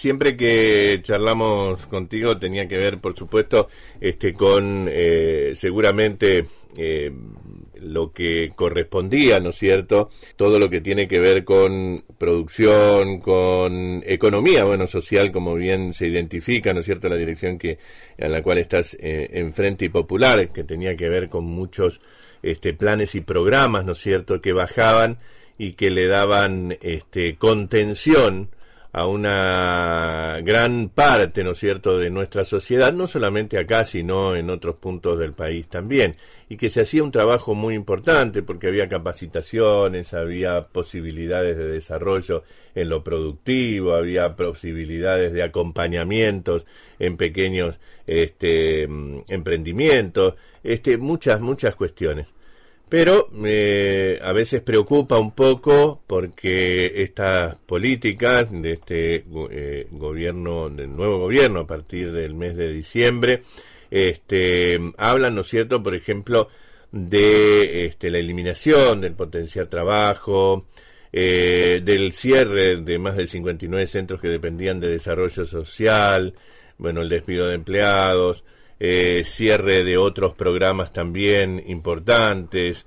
siempre que charlamos contigo tenía que ver, por supuesto, con seguramente lo que correspondía, ¿no es cierto? Todo lo que tiene que ver con producción, con economía, bueno, social, como bien se identifica, ¿no es cierto? La dirección a la cual estás enfrente y popular, que tenía que ver con muchos planes y programas, ¿no es cierto?, que bajaban y que le daban contención a una gran parte, ¿no es cierto?, de nuestra sociedad, no solamente acá, sino en otros puntos del país también, y que se hacía un trabajo muy importante porque había capacitaciones, había posibilidades de desarrollo en lo productivo, había posibilidades de acompañamientos en pequeños emprendimientos, muchas cuestiones. Pero a veces preocupa un poco porque estas políticas de este gobierno, del nuevo gobierno a partir del mes de diciembre, hablan, ¿no es cierto?, por ejemplo, de la eliminación del potencial trabajo, del cierre de más de 59 centros que dependían de desarrollo social, bueno, el despido de empleados, cierre de otros programas también importantes.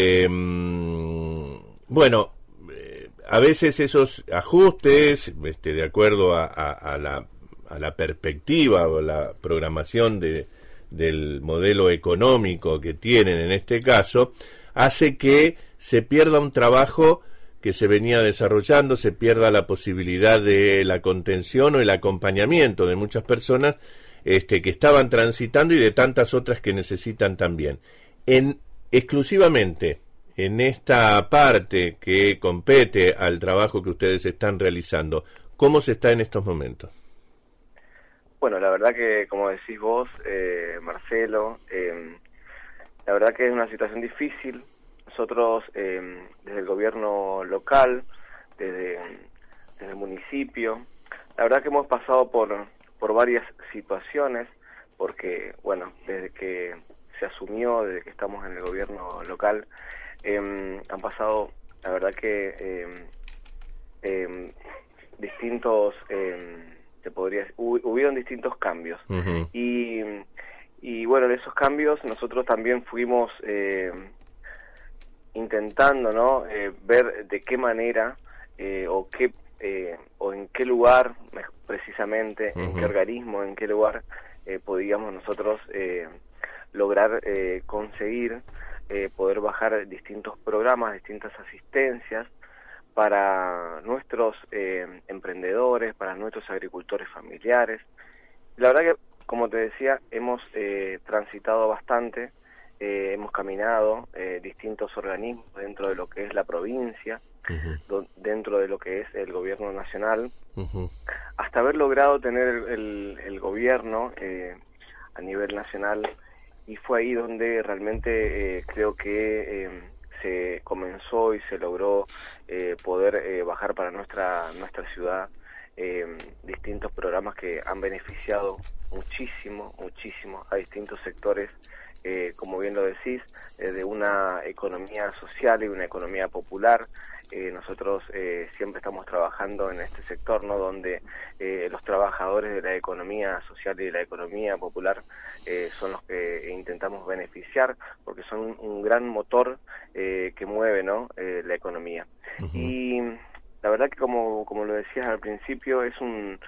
A veces esos ajustes, de acuerdo a la perspectiva o la programación del modelo económico que tienen en este caso, hace que se pierda un trabajo que se venía desarrollando, se pierda la posibilidad de la contención o el acompañamiento de muchas personas que estaban transitando y de tantas otras que necesitan también. Exclusivamente en esta parte que compete al trabajo que ustedes están realizando, ¿cómo se está en estos momentos? Bueno, la verdad que, como decís vos, Marcelo, la verdad que es una situación difícil. Nosotros, desde el gobierno local, desde el municipio, la verdad que hemos pasado por varias situaciones, porque, bueno, desde que se asumió, desde que estamos en el gobierno local, han pasado, la verdad que distintos, hubieron distintos cambios. Uh-huh. Y bueno, de esos cambios nosotros también fuimos intentando, ¿no?, ver de qué manera o en qué lugar precisamente, uh-huh, en qué organismo, en qué lugar podíamos nosotros lograr conseguir poder bajar distintos programas, distintas asistencias para nuestros emprendedores, para nuestros agricultores familiares. La verdad que, como te decía, hemos transitado bastante, hemos caminado distintos organismos dentro de lo que es la provincia, uh-huh, dentro de lo que es el gobierno nacional, uh-huh, hasta haber logrado tener el gobierno a nivel nacional, y fue ahí donde realmente creo que se comenzó y se logró poder bajar para nuestra ciudad distintos programas que han beneficiado muchísimo a distintos sectores, como bien lo decís, de una economía social y una economía popular. Nosotros siempre estamos trabajando en este sector, ¿no?, donde los trabajadores de la economía social y de la economía popular son los que intentamos beneficiar, porque son un gran motor que mueve, ¿no?, la economía. Uh-huh. Y la verdad que, como lo decías al principio, es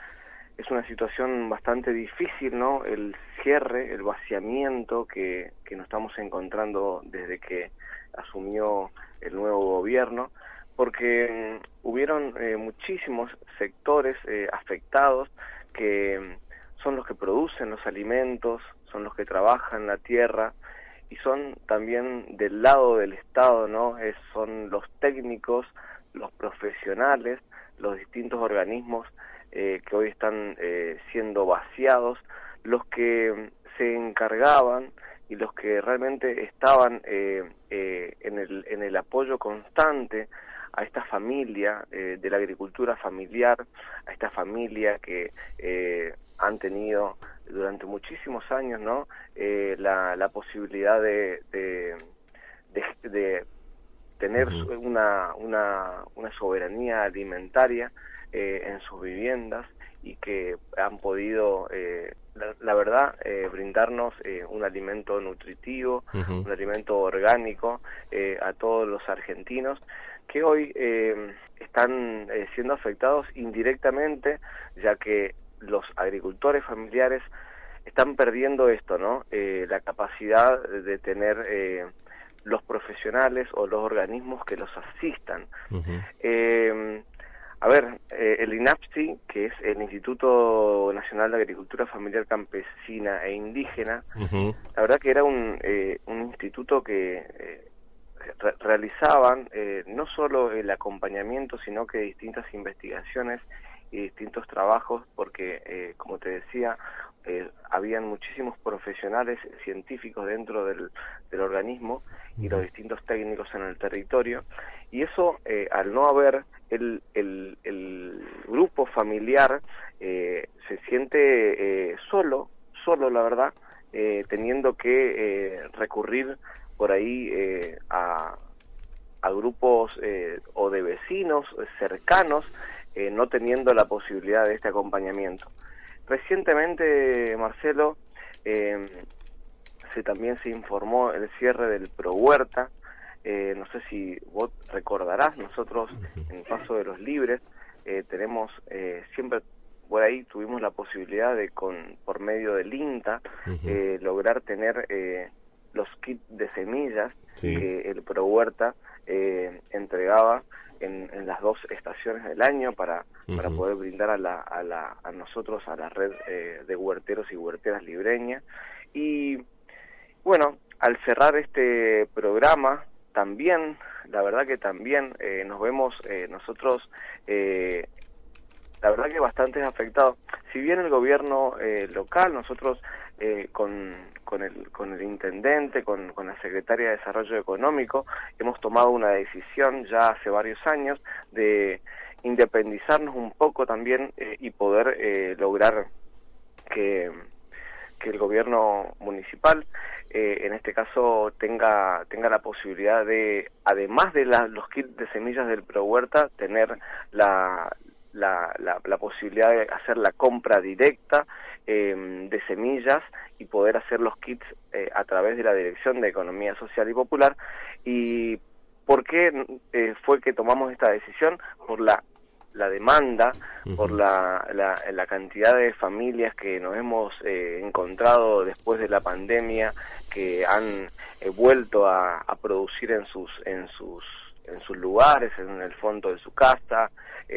una situación bastante difícil, ¿no?, el cierre, el vaciamiento que nos estamos encontrando desde que asumió el nuevo gobierno, porque hubieron muchísimos sectores afectados que son los que producen los alimentos, son los que trabajan la tierra y son también del lado del Estado, ¿no? Son los técnicos, los profesionales, los distintos organismos que hoy están siendo vaciados, los que se encargaban y los que realmente estaban en el apoyo constante a esta familia de la agricultura familiar, a esta familia que han tenido durante muchísimos años, ¿no?, la posibilidad de tener una soberanía alimentaria en sus viviendas, y que han podido, la verdad, brindarnos un alimento nutritivo, un alimento orgánico a todos los argentinos que hoy están siendo afectados indirectamente, ya que los agricultores familiares están perdiendo esto, ¿no? La capacidad de tener los profesionales o los organismos que los asistan. El INAPSI, que es el Instituto Nacional de Agricultura Familiar Campesina e Indígena, la verdad que era un instituto que realizaban no solo el acompañamiento, sino que distintas investigaciones y distintos trabajos, porque, como te decía, habían muchísimos profesionales científicos dentro del organismo y los distintos técnicos en el territorio, y eso, al no haber el grupo familiar, se siente solo, la verdad, teniendo que recurrir por ahí a grupos o de vecinos cercanos, no teniendo la posibilidad de este acompañamiento. Recientemente, Marcelo, también se informó el cierre del ProHuerta. No sé si vos recordarás, nosotros en Paso de los Libres tenemos siempre por ahí tuvimos la posibilidad de por medio del INTA lograr tener los kits de semillas que el ProHuerta entregaba en las 2 estaciones del año para poder brindar a nosotros, a la red de huerteros y huerteras libreñas. Y bueno, al cerrar este programa, también, la verdad que también nos vemos nosotros, la verdad que bastante afectados. Si bien el gobierno local, nosotros con el intendente, con la secretaria de Desarrollo Económico, hemos tomado una decisión ya hace varios años de independizarnos un poco también y poder lograr que el gobierno municipal, en este caso, tenga la posibilidad de, además de los kits de semillas del ProHuerta, tener la posibilidad de hacer la compra directa de semillas y poder hacer los kits a través de la Dirección de Economía Social y Popular. ¿Y por qué fue que tomamos esta decisión? Por la demanda, por la cantidad de familias que nos hemos encontrado después de la pandemia, que han vuelto a producir en sus lugares, en el fondo de su casa,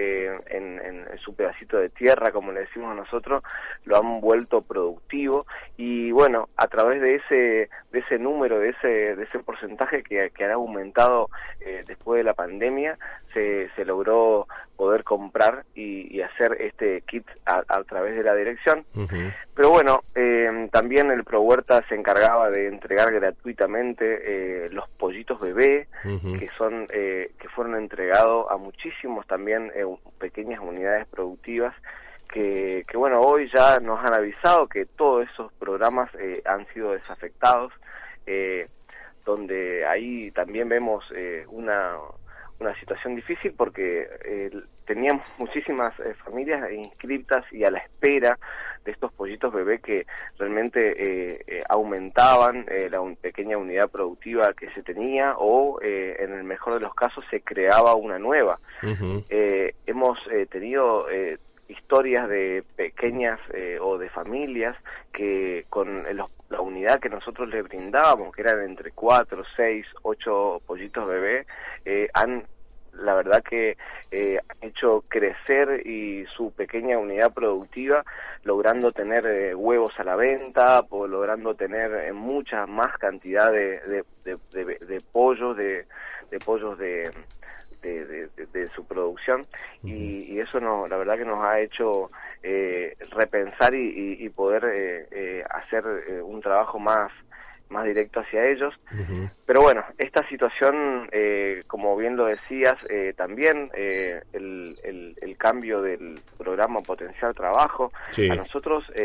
en su pedacito de tierra, como le decimos nosotros, lo han vuelto productivo. Y bueno, a través de ese número, de ese porcentaje que ha aumentado después de la pandemia, se logró poder comprar y hacer este kit a través de la dirección. Pero bueno, también el ProHuerta se encargaba de entregar gratuitamente los pollitos bebé, que fueron entregados a muchísimos también pequeñas unidades productivas que bueno, hoy ya nos han avisado que todos esos programas han sido desafectados, donde ahí también vemos una situación difícil, porque teníamos muchísimas familias inscritas y a la espera de estos pollitos bebé que realmente aumentaban la pequeña unidad productiva que se tenía, o en el mejor de los casos se creaba una nueva. Hemos tenido historias de pequeñas o de familias que con la unidad que nosotros les brindábamos, que eran entre 4, 6, 8 pollitos bebé, la verdad que han hecho crecer y su pequeña unidad productiva, logrando tener huevos a la venta, logrando tener mucha más cantidad de pollos, de pollos de su producción, y eso la verdad que nos ha hecho repensar y poder hacer un trabajo más directo hacia ellos. Pero bueno, esta situación, como bien lo decías, también el cambio del programa Potenciar Trabajo, a nosotros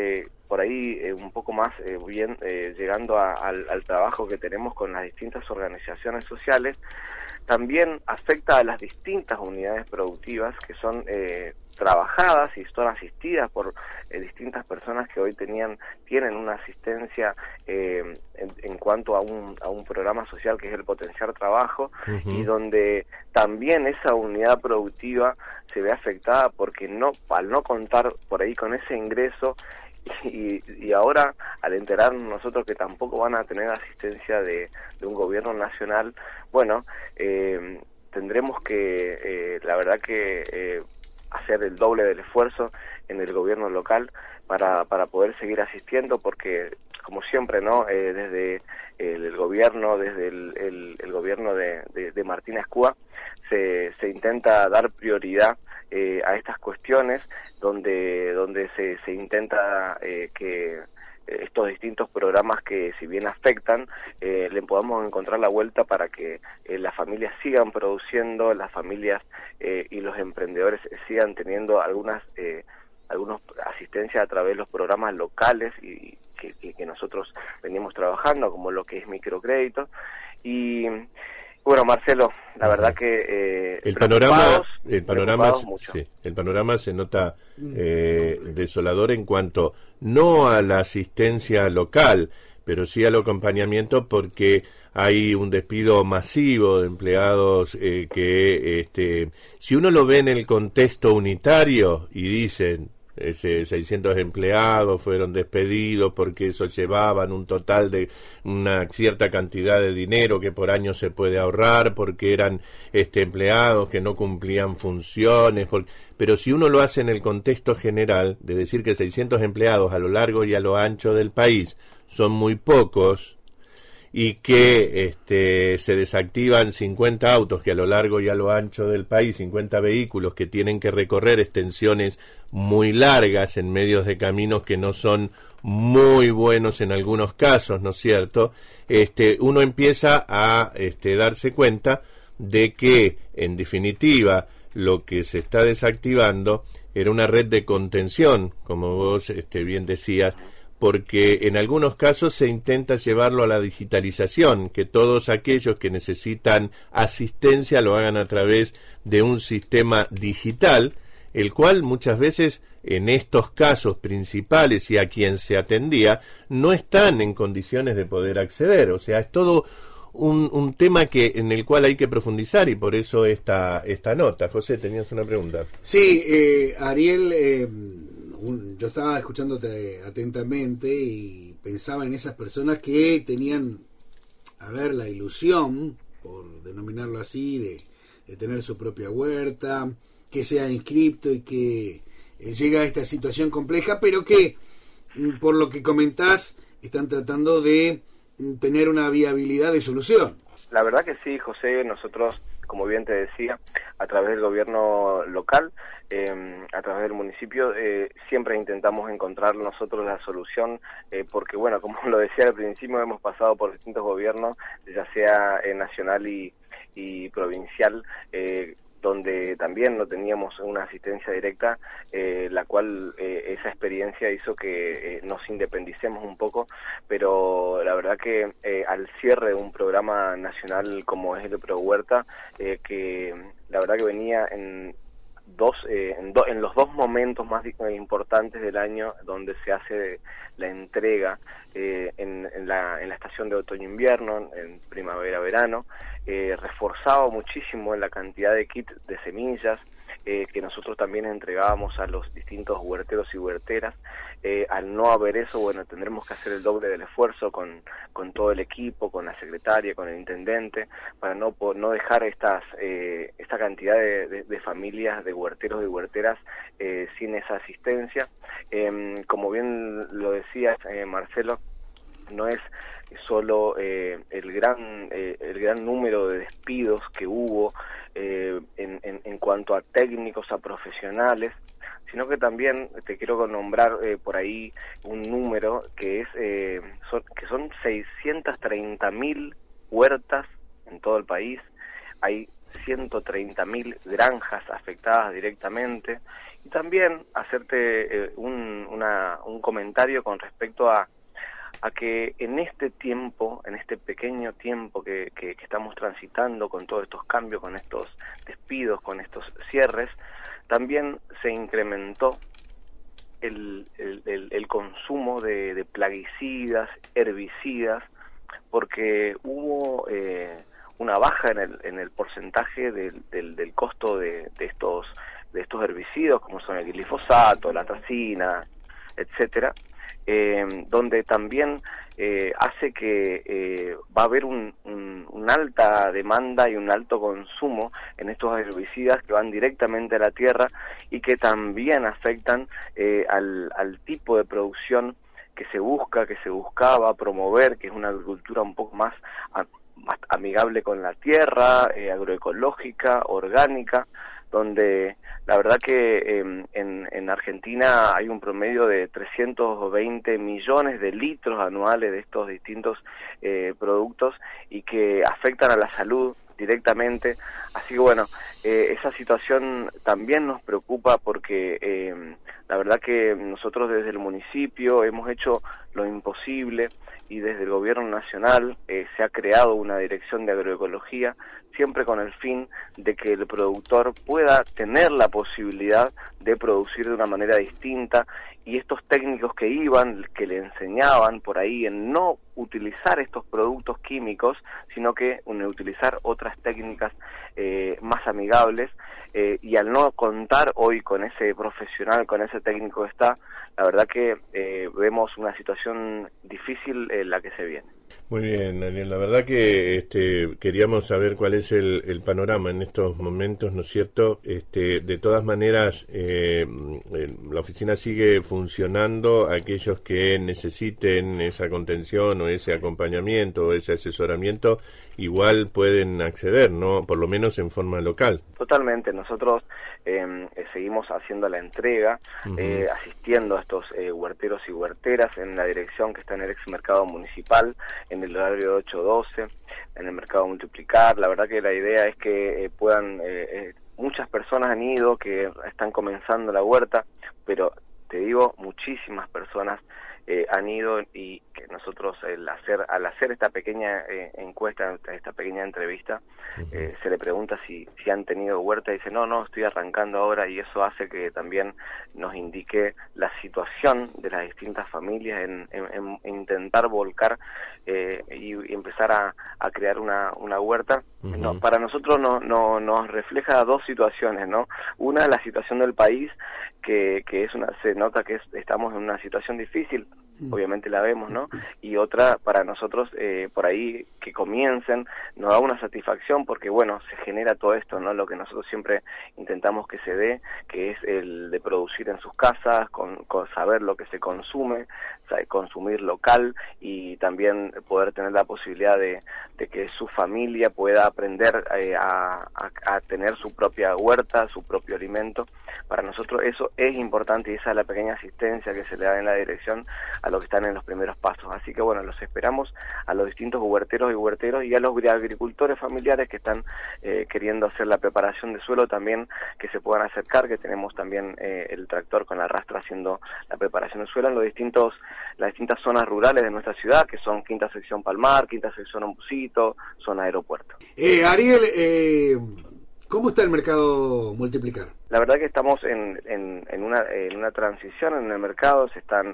por ahí un poco más llegando al trabajo que tenemos con las distintas organizaciones sociales, también afecta a las distintas unidades productivas que son trabajadas y son asistidas por distintas personas que hoy tienen una asistencia en cuanto a un programa social que es el Potenciar Trabajo, y donde también esa unidad productiva se ve afectada porque al no contar por ahí con ese ingreso, y ahora al enterarnos nosotros que tampoco van a tener asistencia de un gobierno nacional, bueno, tendremos que la verdad que hacer el doble del esfuerzo en el gobierno local para poder seguir asistiendo, porque como siempre, ¿no? Desde el gobierno, desde el gobierno de Martín Escúa, se intenta dar prioridad a estas cuestiones, donde se intenta que estos distintos programas que si bien afectan, le podamos encontrar la vuelta para que las familias sigan produciendo, las familias y los emprendedores sigan teniendo algunas asistencias a través de los programas locales y que nosotros venimos trabajando, como lo que es microcrédito. Y bueno, Marcelo, la verdad que el panorama se nota desolador en cuanto no a la asistencia local, pero sí al acompañamiento, porque hay un despido masivo de empleados que si uno lo ve en el contexto unitario y dicen 600 empleados fueron despedidos porque eso llevaban un total de una cierta cantidad de dinero que por año se puede ahorrar, porque eran empleados que no cumplían funciones, pero si uno lo hace en el contexto general, de decir que 600 empleados a lo largo y a lo ancho del país son muy pocos, y que se desactivan 50 autos que a lo largo y a lo ancho del país, 50 vehículos que tienen que recorrer extensiones muy largas en medios de caminos que no son muy buenos en algunos casos, ¿no es cierto? Uno empieza a darse cuenta de que, en definitiva, lo que se está desactivando era una red de contención, como vos bien decías, porque en algunos casos se intenta llevarlo a la digitalización, que todos aquellos que necesitan asistencia lo hagan a través de un sistema digital, el cual muchas veces en estos casos principales y a quien se atendía no están en condiciones de poder acceder. O sea, es todo un tema en el cual hay que profundizar, y por eso esta nota. José, tenías una pregunta. Sí, Ariel, yo estaba escuchándote atentamente y pensaba en esas personas que tenían, la ilusión, por denominarlo así, de tener su propia huerta, que sea inscripto y que llega a esta situación compleja, pero que, por lo que comentás, están tratando de tener una viabilidad de solución. La verdad que sí, José, nosotros, como bien te decía, a través del gobierno local, a través del municipio, siempre intentamos encontrar nosotros la solución, porque bueno, como lo decía al principio, hemos pasado por distintos gobiernos, ya sea nacional y provincial, donde también no teníamos una asistencia directa, la cual esa experiencia hizo que nos independicemos un poco, pero la verdad que al cierre de un programa nacional como es el ProHuerta, que la verdad que venía en los dos momentos más importantes del año, donde se hace la entrega en la estación de otoño-invierno, en primavera-verano, reforzaba muchísimo en la cantidad de kits de semillas que nosotros también entregábamos a los distintos huerteros y huerteras. Al no haber eso, bueno, tendremos que hacer el doble del esfuerzo con todo el equipo, con la secretaria, con el intendente, para no dejar esta cantidad de familias, de huerteros y huerteras sin esa asistencia. Como bien lo decías, Marcelo, no es solo el gran número de despidos que hubo en cuanto a técnicos, a profesionales, sino que también te quiero nombrar por ahí un número que son 630.000 huertas en todo el país. Hay 130.000 granjas afectadas directamente. Y también hacerte un comentario con respecto a que en este tiempo, en este pequeño tiempo que estamos transitando con todos estos cambios, con estos despidos, con estos cierres, también se incrementó el consumo de plaguicidas, herbicidas, porque hubo una baja en el porcentaje del costo de estos herbicidas, como son el glifosato, la atracina, etcétera, donde también hace que va a haber una alta demanda y un alto consumo en estos herbicidas que van directamente a la tierra y que también afectan al tipo de producción que se buscaba promover, que es una agricultura un poco más amigable con la tierra, agroecológica, orgánica, donde la verdad que en Argentina hay un promedio de 320 millones de litros anuales de estos distintos productos y que afectan a la salud directamente. Así que bueno, esa situación también nos preocupa porque la verdad que nosotros desde el municipio hemos hecho lo imposible y desde el gobierno nacional se ha creado una dirección de agroecología, siempre con el fin de que el productor pueda tener la posibilidad de producir de una manera distinta, y estos técnicos que le enseñaban por ahí en no utilizar estos productos químicos, sino que utilizar otras técnicas más amigables, y al no contar hoy con ese profesional, con ese técnico que está, la verdad que vemos una situación difícil en la que se viene. Muy bien, Daniel. La verdad que queríamos saber cuál es el panorama en estos momentos, ¿no es cierto? De todas maneras, la oficina sigue funcionando. Aquellos que necesiten esa contención o ese acompañamiento o ese asesoramiento, igual pueden acceder, ¿no? Por lo menos en forma local. Totalmente. Nosotros seguimos haciendo la entrega, asistiendo a estos huerteros y huerteras en la dirección que está en el ex mercado municipal, en el horario de 8-12, en el mercado Multiplicar. La verdad que la idea es que puedan, muchas personas han ido, que están comenzando la huerta, pero te digo, muchísimas personas han ido, y que nosotros al hacer esta pequeña encuesta, esta pequeña entrevista, se le pregunta si han tenido huerta, y dice no, estoy arrancando ahora, y eso hace que también nos indique la situación de las distintas familias en intentar volcar y empezar a crear una huerta. No, para nosotros nos refleja dos situaciones, ¿no? Una, la situación del país, que se nota que estamos en una situación difícil, obviamente la vemos, ¿no? Y otra, para nosotros, por ahí que comiencen, nos da una satisfacción porque, bueno, se genera todo esto, ¿no? Lo que nosotros siempre intentamos que se dé, que es el de producir en sus casas, con saber lo que se consume, consumir local, y también poder tener la posibilidad de que su familia pueda aprender a tener su propia huerta, su propio alimento. Para nosotros eso es importante, y esa es la pequeña asistencia que se le da en la dirección a los que están en los primeros pasos. Así que bueno, los esperamos a los distintos huerteros y huerteros, y a los agricultores familiares que están queriendo hacer la preparación de suelo también, que se puedan acercar, que tenemos también el tractor con la rastra haciendo la preparación del suelo en las distintas zonas rurales de nuestra ciudad, que son Quinta Sección Palmar, Quinta Sección Ombusito, zona aeropuerto. Ariel, ¿cómo está el mercado Multiplicar? La verdad que estamos en una transición en el mercado, se están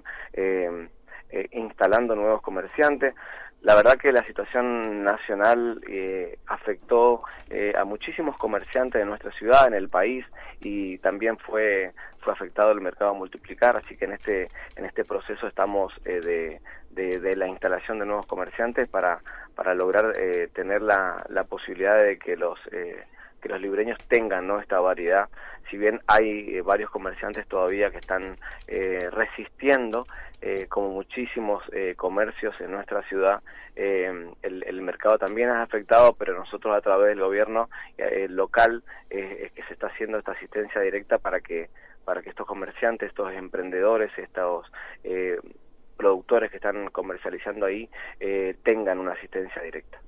instalando nuevos comerciantes. La verdad que la situación nacional afectó a muchísimos comerciantes de nuestra ciudad, en el país, y también fue afectado el mercado Multiplicar, así que en este proceso estamos de la instalación de nuevos comerciantes para lograr tener la posibilidad de que los libreños tengan, ¿no?, esta variedad. Si bien hay varios comerciantes todavía que están resistiendo, como muchísimos comercios en nuestra ciudad, el mercado también es afectado, pero nosotros a través del gobierno local es que se está haciendo esta asistencia directa para que estos comerciantes, estos emprendedores, estos productores que están comercializando ahí tengan una asistencia directa.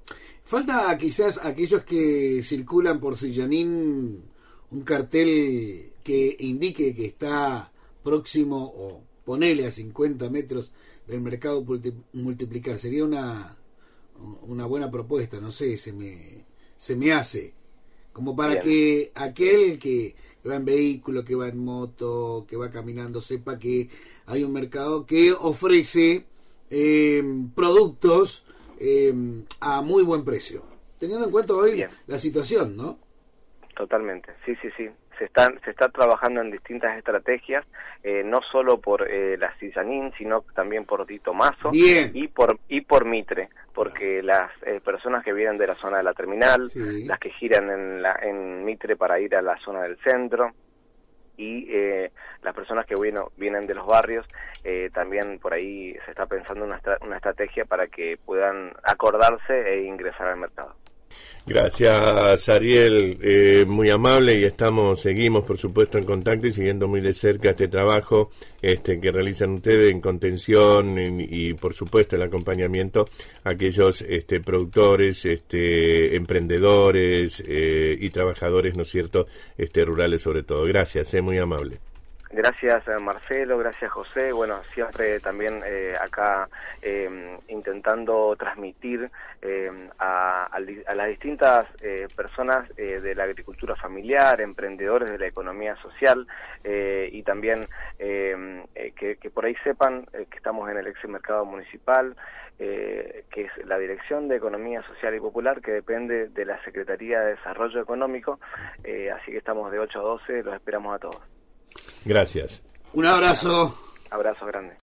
Falta quizás aquellos que circulan por Sillanín un cartel que indique que está próximo o ponele a 50 metros del mercado multiplicar. Sería una buena propuesta, no sé, se me hace como para que aquel que va en vehículo, que va en moto, que va caminando, sepa que hay un mercado que ofrece productos a muy buen precio, teniendo en cuenta hoy la situación, ¿no? Totalmente, sí. Se está trabajando en distintas estrategias, no solo por la Sillanín, sino también por Tito Mazo y por Mitre, porque las personas que vienen de la zona de la terminal, las que giran en Mitre para ir a la zona del centro, y las personas que vienen de los barrios, también por ahí se está pensando una estrategia para que puedan acordarse e ingresar al mercado. Gracias, Ariel, muy amable, y seguimos por supuesto en contacto y siguiendo muy de cerca este trabajo que realizan ustedes en contención y por supuesto el acompañamiento a aquellos productores, emprendedores y trabajadores, ¿no es cierto?, rurales sobre todo. Gracias, muy amable. Gracias, Marcelo, gracias, José. Bueno, siempre también acá intentando transmitir a las distintas personas de la agricultura familiar, emprendedores de la economía social, y también que por ahí sepan que estamos en el ex mercado municipal, que es la Dirección de Economía Social y Popular, que depende de la Secretaría de Desarrollo Económico, así que estamos de 8 a 12, los esperamos a todos. Gracias. Un abrazo. Abrazo grande.